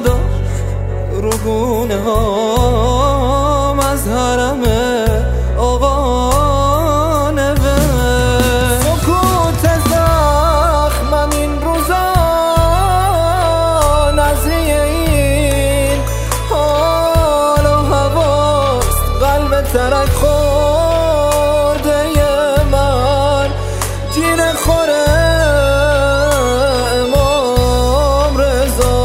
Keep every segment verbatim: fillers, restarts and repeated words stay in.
شد و رگونه هام از حرم آقا نوشت. سکوت زخمم این روزا نزیه این حال و هواست، قلب ترک خورده من جین خوره امام رضا.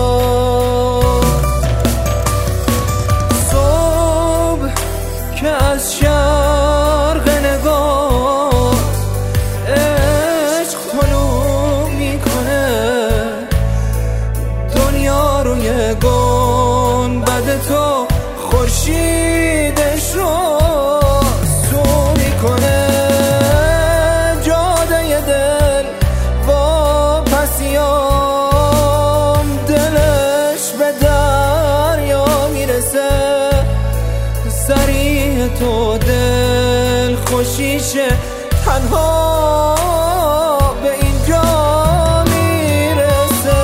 صبح که از شرق نگاه عشق طلوع میکنه، دنیا روی گنبد تو خورشیدش رو سو میکنه. جاده دل واپسیام دلش به دریا میرسه، سریع تو دل خوشیشه تنها به اینجا میرسه.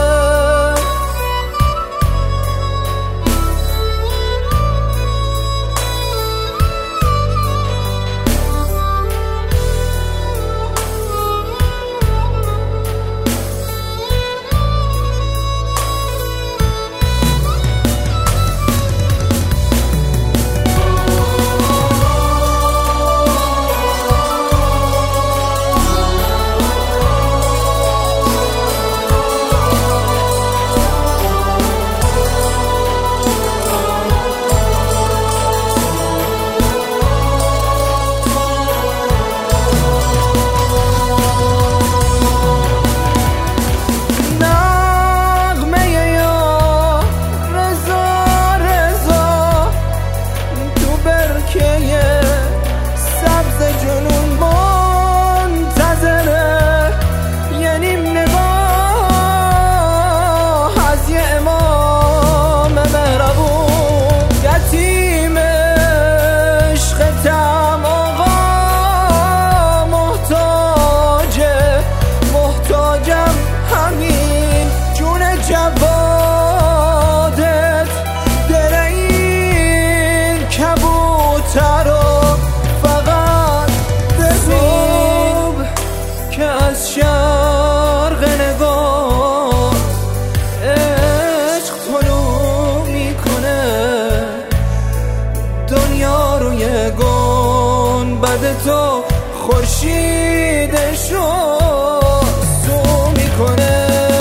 جوادت در این کبوتر رو فقط ببین که از شرق نگاه عشق طلوع میکنه، دنیا روی گنبد تو خورشیدش رو سو میکنه.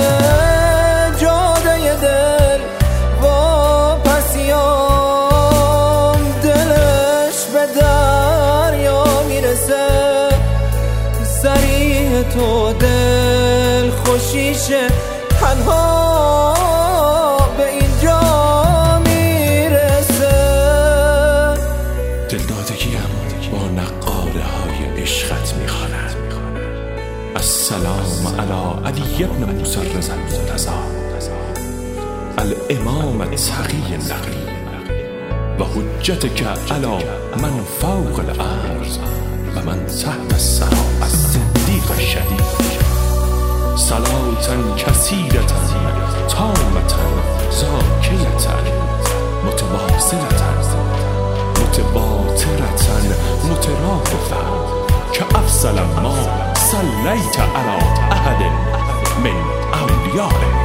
سریع تو دل خوشیشه تنها به اینجا میرسه. دلدادگیم با نقاله های عشقت میخواند. السلام علی علی ابن موسی رضا المرتضی الامام التقی النقی و حجتک علی من فوق الارض و من تحت الثرى الصدیق الشدید. صلاة کثیرة تامة زاکیة متواصلة متواترة مترادفة كأفضل ما صلیت علی احد من اولیائه.